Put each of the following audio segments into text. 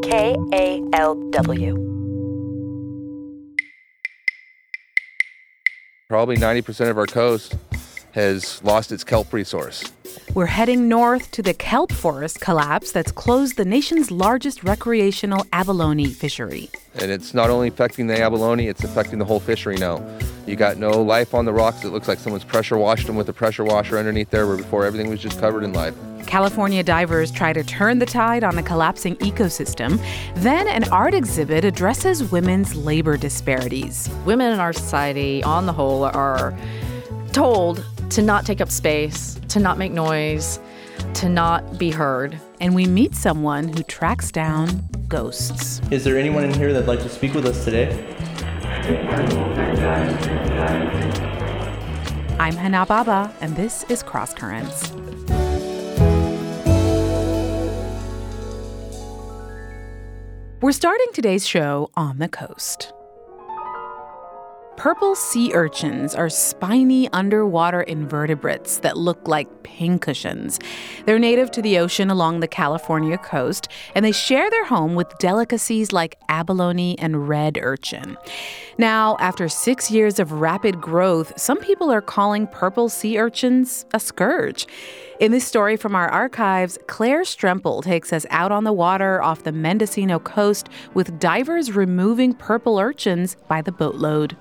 KALW. Probably 90% of our coast has lost its kelp resource. We're heading north to the kelp forest collapse that's closed the nation's largest recreational abalone fishery. And it's not only affecting the abalone, it's affecting the whole fishery now. You got no life on the rocks. It looks like someone's pressure washed them with a pressure washer underneath there, where before everything was just covered in life. California divers try to turn the tide on a collapsing ecosystem. Then an art exhibit addresses women's labor disparities. Women in our society, on the whole, are told to not take up space, to not make noise, to not be heard. And we meet someone who tracks down ghosts. Is there anyone in here that'd like to speak with us today? I'm Hana Baba, and this is Cross Currents. We're starting today's show on the coast. Purple sea urchins are spiny underwater invertebrates that look like pincushions. They're native to the ocean along the California coast, and they share their home with delicacies like abalone and red urchin. Now, after 6 years of rapid growth, some people are calling purple sea urchins a scourge. In this story from our archives, Claire Strempel takes us out on the water off the Mendocino coast with divers removing purple urchins by the boatload.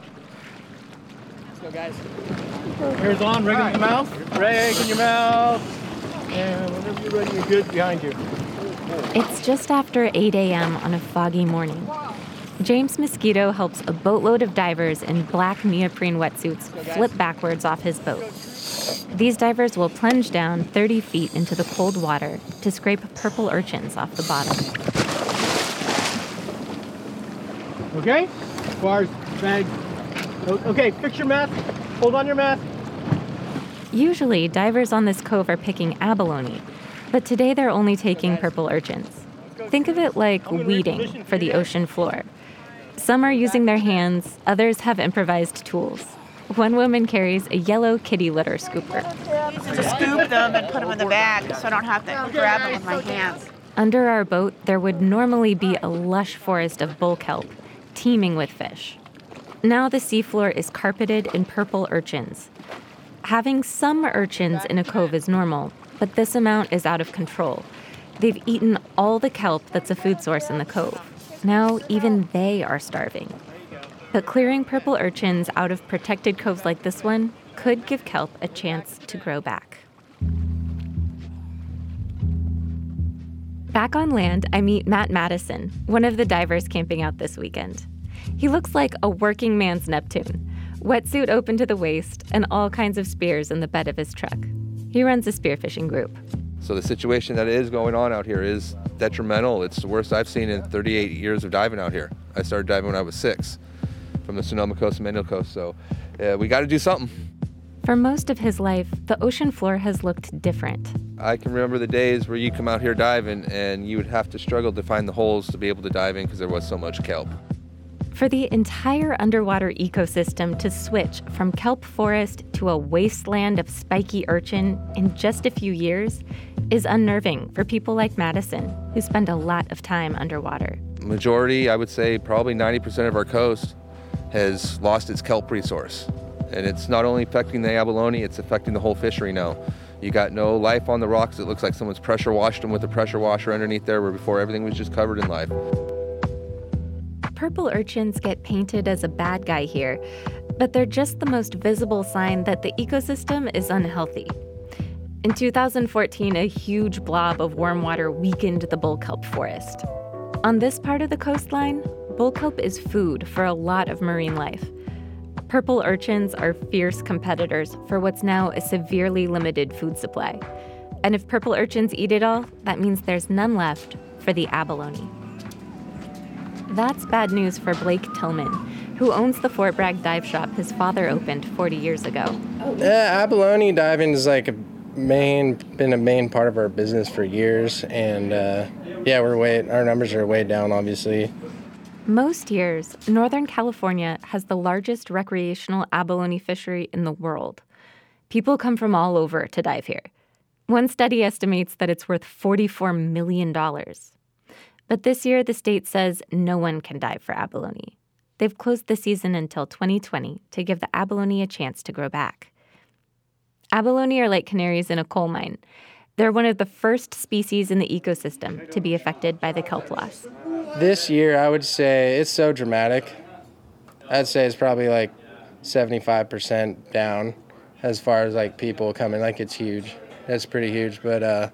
Go, guys. Hair's on, reg in your mouth. Reg in your mouth. And whenever you're ready, you're good behind you. It's just after 8 a.m. on a foggy morning. James Mosquito helps a boatload of divers in black neoprene wetsuits flip backwards off his boat. These divers will plunge down 30 feet into the cold water to scrape purple urchins off the bottom. Okay? Bars, bag. Okay, fix your mask. Hold on your mask. Usually, divers on this cove are picking abalone, but today they're only taking purple urchins. Think of it like weeding for the ocean floor. Some are using their hands, others have improvised tools. One woman carries a yellow kitty litter scooper. To scoop them and put them in the bag so I don't have to grab them with my hands. Under our boat, there would normally be a lush forest of bull kelp, teeming with fish. Now the seafloor is carpeted in purple urchins. Having some urchins in a cove is normal, but this amount is out of control. They've eaten all the kelp that's a food source in the cove. Now even they are starving. But clearing purple urchins out of protected coves like this one could give kelp a chance to grow back. Back on land, I meet Matt Madison, one of the divers camping out this weekend. He looks like a working man's Neptune, wetsuit open to the waist and all kinds of spears in the bed of his truck. He runs a spearfishing group. So the situation that is going on out here is detrimental. It's the worst I've seen in 38 years of diving out here. I started diving when I was 6 from the Sonoma Coast and Mendocino Coast, so we got to do something. For most of his life, the ocean floor has looked different. I can remember the days where you come out here diving and you would have to struggle to find the holes to be able to dive in because there was so much kelp. For the entire underwater ecosystem to switch from kelp forest to a wasteland of spiky urchin in just a few years is unnerving for people like Madison, who spend a lot of time underwater. Majority, I would say probably 90% of our coast has lost its kelp resource. And it's not only affecting the abalone, it's affecting the whole fishery now. You got no life on the rocks. It looks like someone's pressure washed them with a pressure washer underneath there, where before everything was just covered in life. Purple urchins get painted as a bad guy here, but they're just the most visible sign that the ecosystem is unhealthy. In 2014, a huge blob of warm water weakened the bull kelp forest. On this part of the coastline, bull kelp is food for a lot of marine life. Purple urchins are fierce competitors for what's now a severely limited food supply. And if purple urchins eat it all, that means there's none left for the abalone. That's bad news for Blake Tillman, who owns the Fort Bragg dive shop his father opened 40 years ago. Abalone diving is like been a main part of our business for years, and our numbers are way down, obviously. Most years, Northern California has the largest recreational abalone fishery in the world. People come from all over to dive here. One study estimates that it's worth $44 million. But this year, the state says no one can dive for abalone. They've closed the season until 2020 to give the abalone a chance to grow back. Abalone are like canaries in a coal mine. They're one of the first species in the ecosystem to be affected by the kelp loss. This year, I would say it's so dramatic. I'd say it's probably like 75% down as far as like people coming. Like it's huge. It's pretty huge. But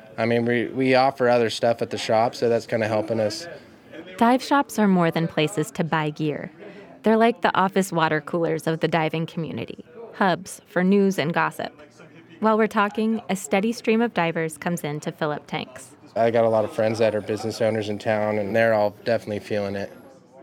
we offer other stuff at the shop, so that's kind of helping us. Dive shops are more than places to buy gear. They're like the office water coolers of the diving community, hubs for news and gossip. While we're talking, a steady stream of divers comes in to fill up tanks. I got a lot of friends that are business owners in town, and they're all definitely feeling it.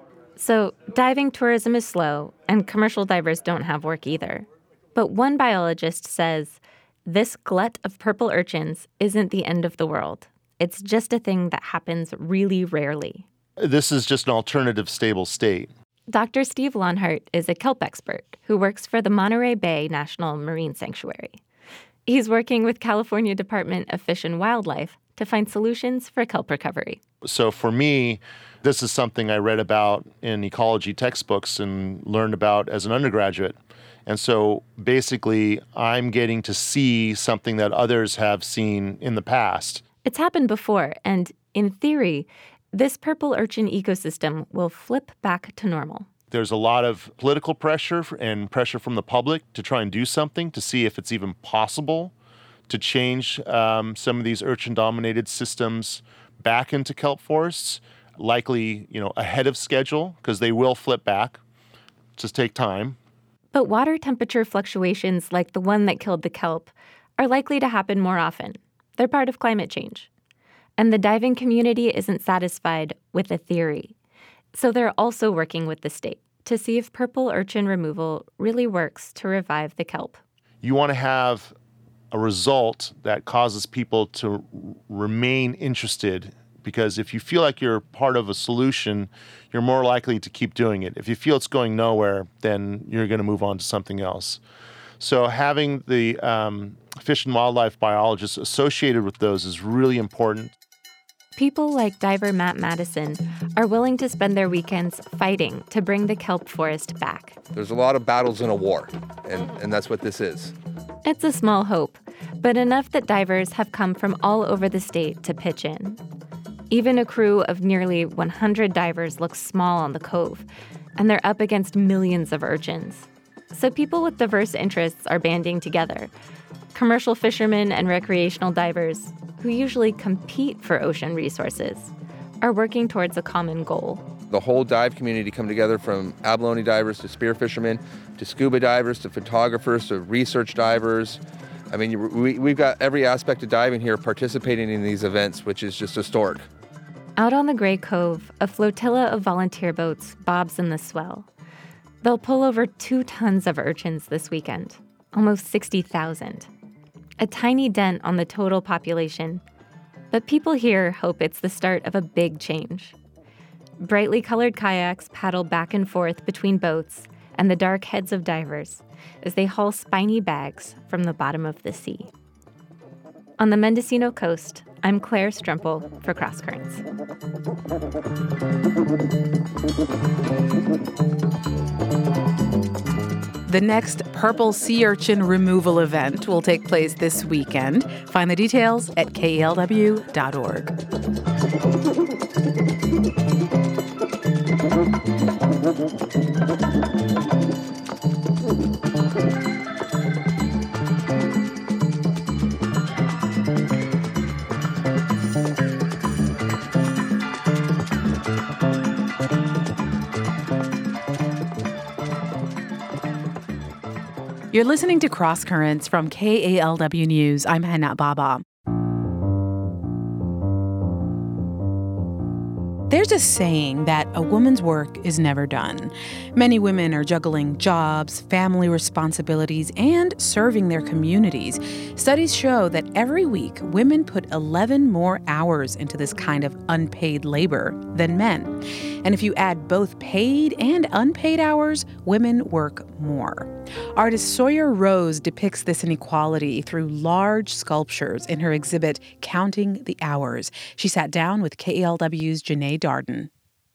So diving tourism is slow, and commercial divers don't have work either. But one biologist says, this glut of purple urchins isn't the end of the world. It's just a thing that happens really rarely. This is just an alternative stable state. Dr. Steve Lonhart is a kelp expert who works for the Monterey Bay National Marine Sanctuary. He's working with California Department of Fish and Wildlife to find solutions for kelp recovery. So for me, this is something I read about in ecology textbooks and learned about as an undergraduate. And so basically, I'm getting to see something that others have seen in the past. It's happened before, and in theory, this purple urchin ecosystem will flip back to normal. There's a lot of political pressure and pressure from the public to try and do something to see if it's even possible to change some of these urchin-dominated systems back into kelp forests, likely, ahead of schedule, because they will flip back. Just take time. But water temperature fluctuations like the one that killed the kelp are likely to happen more often. They're part of climate change. And the diving community isn't satisfied with a theory. So they're also working with the state to see if purple urchin removal really works to revive the kelp. You want to have a result that causes people to remain interested, because if you feel like you're part of a solution, you're more likely to keep doing it. If you feel it's going nowhere, then you're going to move on to something else. So having the fish and wildlife biologists associated with those is really important. People like diver Matt Madison are willing to spend their weekends fighting to bring the kelp forest back. There's a lot of battles in a war, and that's what this is. It's a small hope, but enough that divers have come from all over the state to pitch in. Even a crew of nearly 100 divers looks small on the cove, and they're up against millions of urchins. So people with diverse interests are banding together. Commercial fishermen and recreational divers, who usually compete for ocean resources, are working towards a common goal. The whole dive community come together, from abalone divers to spear fishermen to scuba divers to photographers to research divers. I mean, we've got every aspect of diving here participating in these events, which is just historic. Out on the Gray Cove, a flotilla of volunteer boats bobs in the swell. They'll pull over 2 tons of urchins this weekend, almost 60,000. A tiny dent on the total population, but people here hope it's the start of a big change. Brightly colored kayaks paddle back and forth between boats and the dark heads of divers as they haul spiny bags from the bottom of the sea. On the Mendocino coast, I'm Claire Strempel for Cross Currents. The next purple sea urchin removal event will take place this weekend. Find the details at KALW.org. You're listening to Cross Currents from KALW News. I'm Hannah Baba. There's a saying that a woman's work is never done. Many women are juggling jobs, family responsibilities, and serving their communities. Studies show that every week, women put 11 more hours into this kind of unpaid labor than men. And if you add both paid and unpaid hours, women work more. Artist Sawyer Rose depicts this inequality through large sculptures in her exhibit, Counting the Hours. She sat down with KELW's Janae Darden.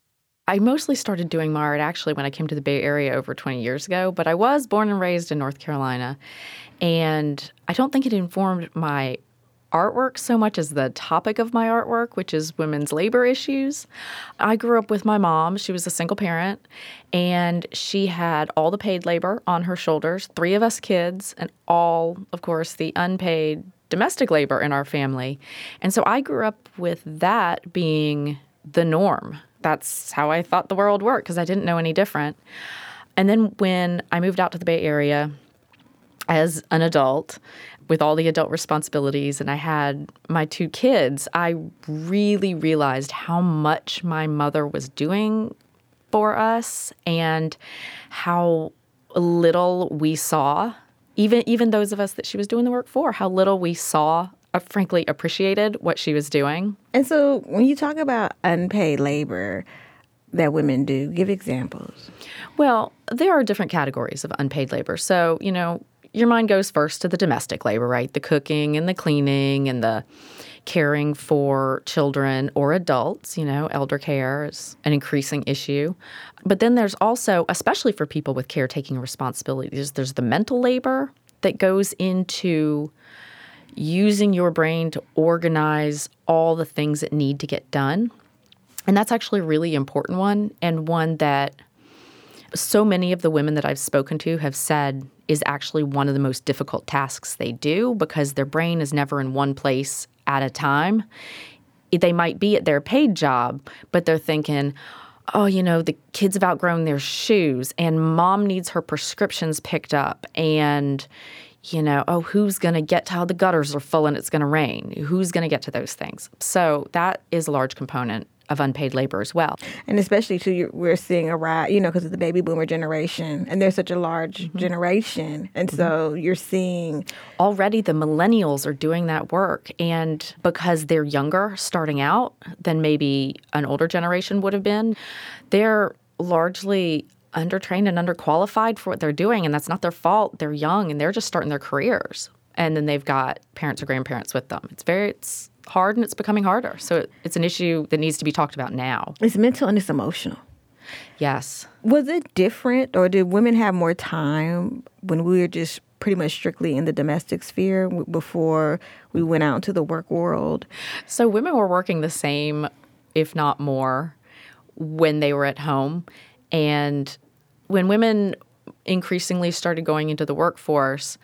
I mostly started doing my art actually when I came to the Bay Area over 20 years ago, but I was born and raised in North Carolina. And I don't think it informed my artwork so much as the topic of my artwork, which is women's labor issues. I grew up with my mom. She was a single parent, and she had all the paid labor on her shoulders, 3 of us kids, and all, of course, the unpaid domestic labor in our family. And so I grew up with that being the norm. That's how I thought the world worked because I didn't know any different. And then when I moved out to the Bay Area as an adult, with all the adult responsibilities, and I had my 2 kids, I really realized how much my mother was doing for us and how little we saw, even those of us that she was doing the work for, how little we saw, frankly, appreciated what she was doing. And so when you talk about unpaid labor that women do, give examples. Well, there are different categories of unpaid labor. So, your mind goes first to the domestic labor, right? The cooking and the cleaning and the caring for children or adults. Elder care is an increasing issue. But then there's also, especially for people with caretaking responsibilities, there's the mental labor that goes into using your brain to organize all the things that need to get done. And that's actually a really important one, and one that so many of the women that I've spoken to have said is actually one of the most difficult tasks they do because their brain is never in one place at a time. They might be at their paid job, but they're thinking, the kids have outgrown their shoes and mom needs her prescriptions picked up and, who's going to get to how the gutters are full and it's going to rain? Who's going to get to those things? So that is a large component of unpaid labor as well. And especially, too, we're seeing a rise, because of the baby boomer generation, and there's such a large generation. And so you're seeing... Already the millennials are doing that work, and because they're younger starting out than maybe an older generation would have been, they're largely undertrained and underqualified for what they're doing, and that's not their fault. They're young, and they're just starting their careers. And then they've got parents or grandparents with them. It's hard, and it's becoming harder. So it's an issue that needs to be talked about now. It's mental and it's emotional. Yes. Was it different, or did women have more time when we were just pretty much strictly in the domestic sphere before we went out into the work world? So women were working the same, if not more, when they were at home. And when women increasingly started going into the workforce,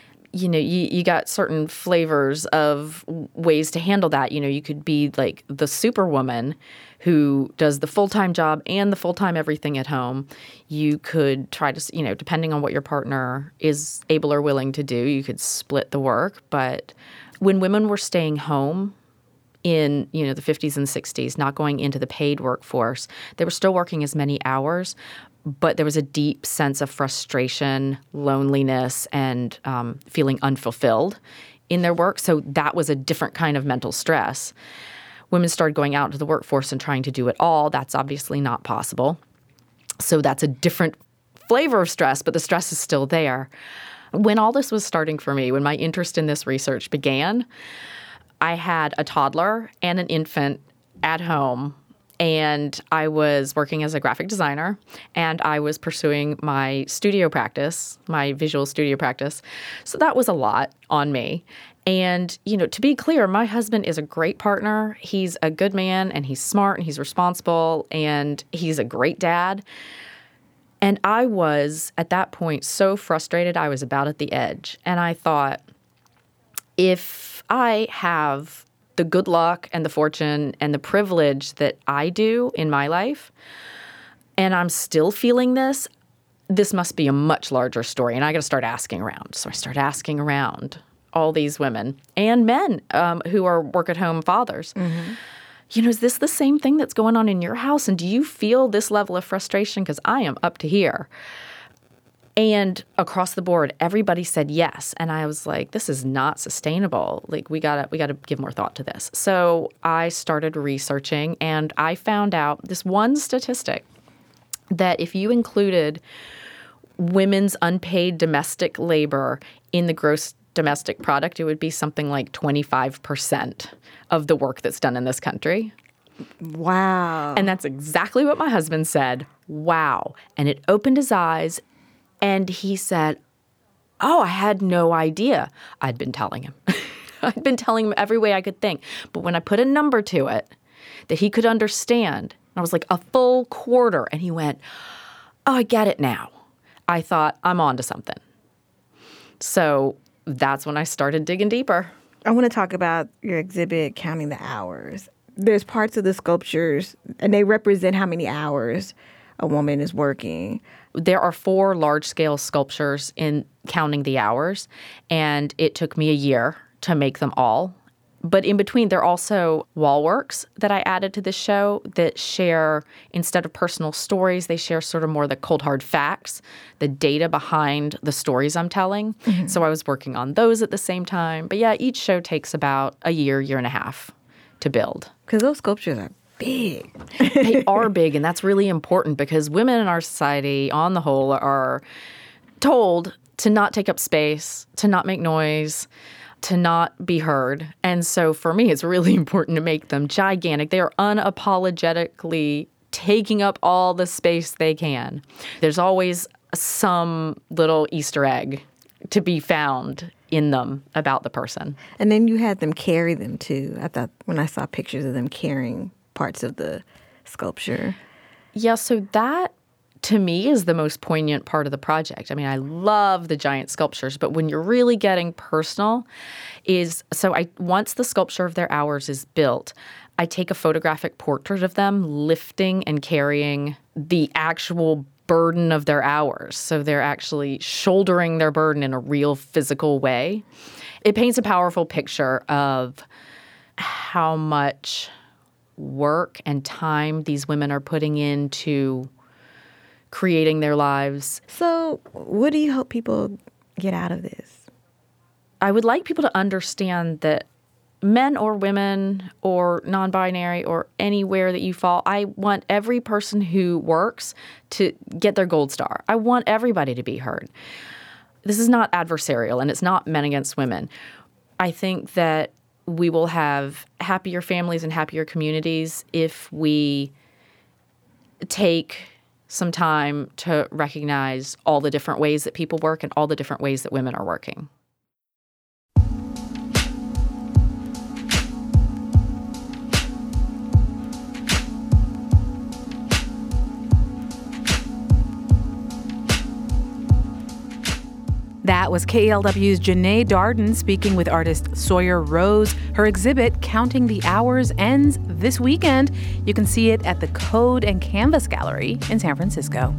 you got certain flavors of ways to handle that. You could be like the superwoman who does the full-time job and the full-time everything at home. You could try to, depending on what your partner is able or willing to do, you could split the work. But when women were staying home in, the 50s and 60s, not going into the paid workforce, they were still working as many hours, but there was a deep sense of frustration, loneliness, and feeling unfulfilled in their work. So that was a different kind of mental stress. Women started going out into the workforce and trying to do it all. That's obviously not possible. So that's a different flavor of stress, but the stress is still there. When all this was starting for me, when my interest in this research began, I had a toddler and an infant at home. And I was working as a graphic designer, and I was pursuing my studio practice, my visual studio practice. So that was a lot on me. And, to be clear, my husband is a great partner. He's a good man, and he's smart, and he's responsible, and he's a great dad. And I was, at that point, so frustrated, I was about at the edge. And I thought, if I have the good luck and the fortune and the privilege that I do in my life, and I'm still feeling this must be a much larger story, and I got to start asking around. So I started asking around all these women and men who are work-at-home fathers. Mm-hmm. Is this the same thing that's going on in your house, and do you feel this level of frustration? Because I am up to here. And across the board, everybody said yes. And I was like, this is not sustainable. Like, we gotta give more thought to this. So I started researching, and I found out this one statistic that if you included women's unpaid domestic labor in the gross domestic product, it would be something like 25% of the work that's done in this country. Wow. And that's exactly what my husband said. Wow. And it opened his eyes, and he said, oh, I had no idea. I'd been telling him. I'd been telling him every way I could think. But when I put a number to it that he could understand, I was like, a full quarter. And he went, oh, I get it now. I thought, I'm on to something. So that's when I started digging deeper. I want to talk about your exhibit, Counting the Hours. There's parts of the sculptures, and they represent how many hours a woman is working. There are 4 large-scale sculptures in Counting the Hours, and it took me a year to make them all. But in between, there are also wall works that I added to the show that share, instead of personal stories, they share sort of more the cold, hard facts, the data behind the stories I'm telling. Mm-hmm. So I was working on those at the same time. But yeah, each show takes about a year and a half to build. Because those sculptures are big. They are big, and that's really important because women in our society, on the whole, are told to not take up space, to not make noise, to not be heard. And so for me, it's really important to make them gigantic. They are unapologetically taking up all the space they can. There's always some little Easter egg to be found in them about the person. And then you had them carry them too. I thought when I saw pictures of them carrying parts of the sculpture. Yeah, so that to me is the most poignant part of the project. I mean, I love the giant sculptures, but when you're really getting personal once the sculpture of their hours is built, I take a photographic portrait of them lifting and carrying the actual burden of their hours. So they're actually shouldering their burden in a real physical way. It paints a powerful picture of how much work and time these women are putting into creating their lives. So what do you hope people get out of this? I would like people to understand that men or women or non-binary or anywhere that you fall, I want every person who works to get their gold star. I want everybody to be heard. This is not adversarial, and it's not men against women. I think that we will have happier families and happier communities if we take some time to recognize all the different ways that people work and all the different ways that women are working. That was KLW's Janae Darden speaking with artist Sawyer Rose. Her exhibit, Counting the Hours, ends this weekend. You can see it at the Code and Canvas Gallery in San Francisco.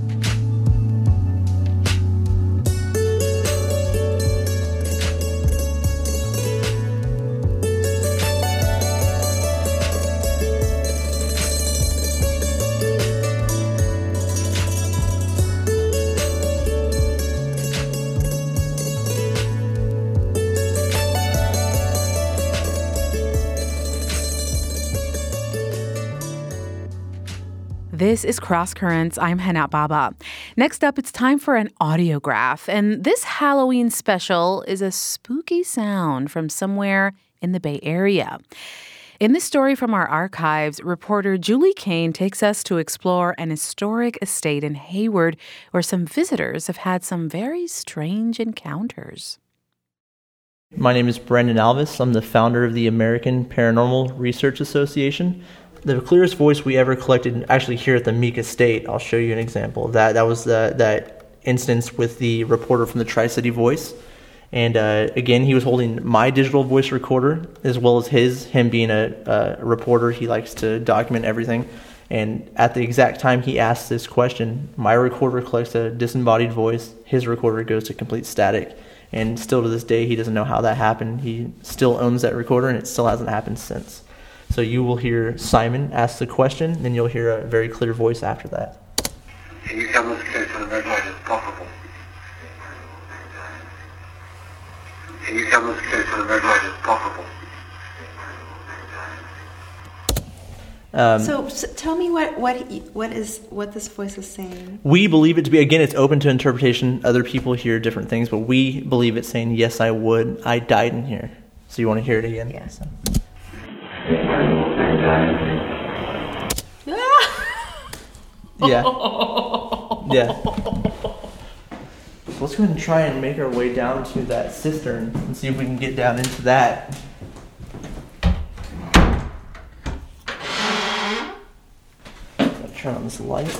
This is Cross Currents. I'm Hana Baba. Next up, it's time for an audiograph. And this Halloween special is a spooky sound from somewhere in the Bay Area. In this story from our archives, reporter Julie Kane takes us to explore an historic estate in Hayward where some visitors have had some very strange encounters. My name is Brendan Alvis. I'm the founder of the American Paranormal Research Association. The clearest voice we ever collected actually here at the Meek Estate. I'll show you an example of that. That was that instance with the reporter from the Tri-City Voice. And again, he was holding my digital voice recorder as well as him being a reporter. He likes to document everything. And at the exact time he asked this question, my recorder collects a disembodied voice. His recorder goes to complete static. And still to this day, he doesn't know how that happened. He still owns that recorder, and it still hasn't happened since. So you will hear Simon ask the question, then you'll hear a very clear voice after that. Can you come as close to the red light as possible? Can you come as close to the red light as possible? So tell me what this voice is saying. We believe it to be, again, it's open to interpretation. Other people hear different things, but we believe it's saying, yes, I would. I died in here. So you want to hear it again? Yes. Yeah. Yeah. So let's go ahead and try and make our way down to that cistern and see if we can get down into that. Turn on this light.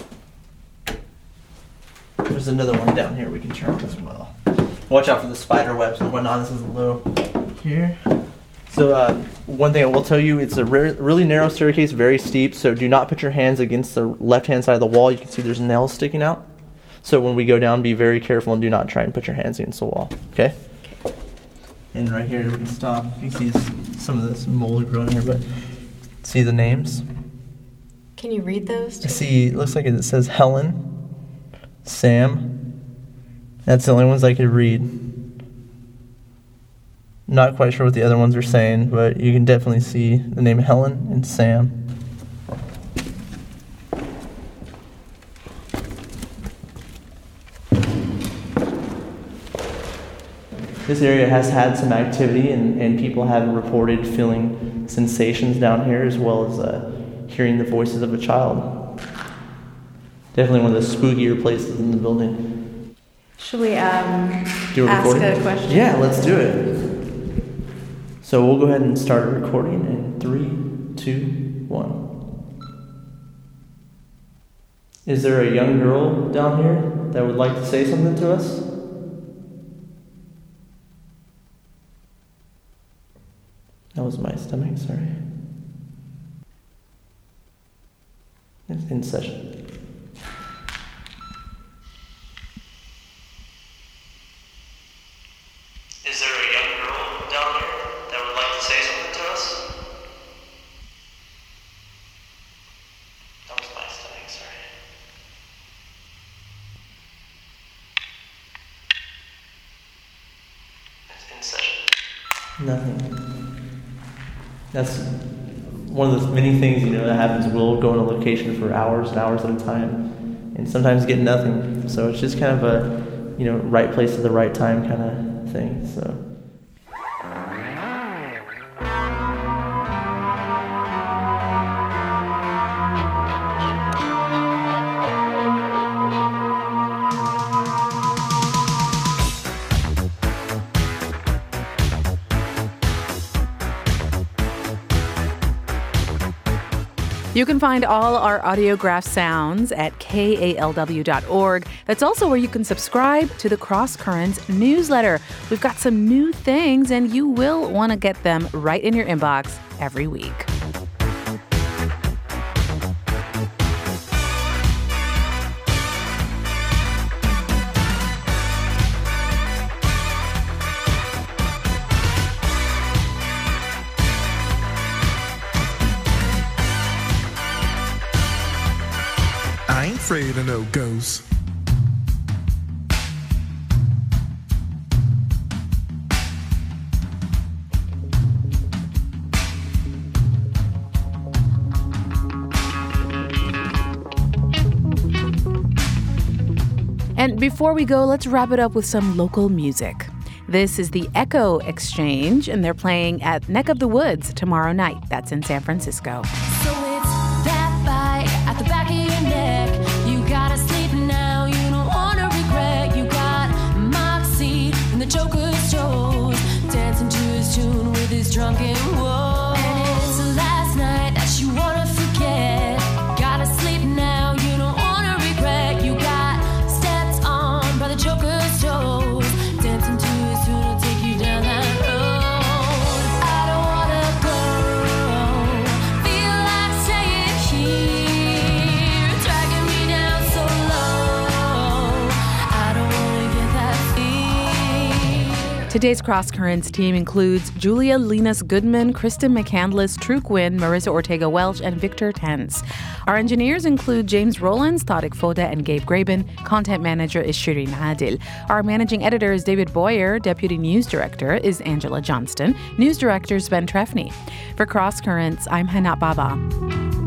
There's another one down here we can turn on as well. Watch out for the spider webs and whatnot. This is low here. So one thing I will tell you, it's a really narrow staircase, very steep, so do not put your hands against the left-hand side of the wall. You can see there's nails sticking out. So when we go down, be very careful and do not try and put your hands against the wall, okay? And right here, we can stop. You can see some of this mold growing here, but see the names? Can you read those? See, it looks like it says Helen, Sam. That's the only ones I could read. Not quite sure what the other ones are saying, but you can definitely see the name Helen and Sam. This area has had some activity, and people have reported feeling sensations down here, as well as hearing the voices of a child. Definitely one of the spookier places in the building. Should we ask a question? Yeah, let's do it. So we'll go ahead and start a recording in 3, 2, 1. Is there a young girl down here that would like to say something to us? That was my stomach, sorry. It's in session. Is there a young girl down here that would like to say something to us? That was my stomach, sorry. It's in session. Nothing. That's one of the many things, that happens. We'll go on a location for hours and hours at a time and sometimes get nothing. So it's just kind of a, right place at the right time kind of thing, so. You can find all our Audiograph sounds at kalw.org. That's also where you can subscribe to the Cross Currents newsletter. We've got some new things, and you will want to get them right in your inbox every week. I ain't afraid of no ghosts. And before we go, let's wrap it up with some local music. This is the Echo Exchange, and they're playing at Neck of the Woods tomorrow night. That's in San Francisco. So it's that bite at the back of your neck. You gotta sleep now, you don't wanna regret. You got Moxie and the Joker's shows, dancing to his tune with his drunken woe. And it's the last night that you wanna forget. Gotta sleep now, you don't wanna regret. You got steps on by the Joker's shows, dancing to his tune will take you down that road. I don't wanna go, feel like staying here, dragging me down so low. I don't wanna get that fear. Today's Cross Currents team includes Julia Linas Goodman, Kristen McCandless, True Quinn, Marissa Ortega Welch, and Victor Tense. Our engineers include James Rollins, Tariq Foda, and Gabe Graben. Content manager is Shireen Adil. Our managing editor is David Boyer. Deputy news director is Angela Johnston. News director is Ben Trefny. For Cross Currents, I'm Hannah Baba.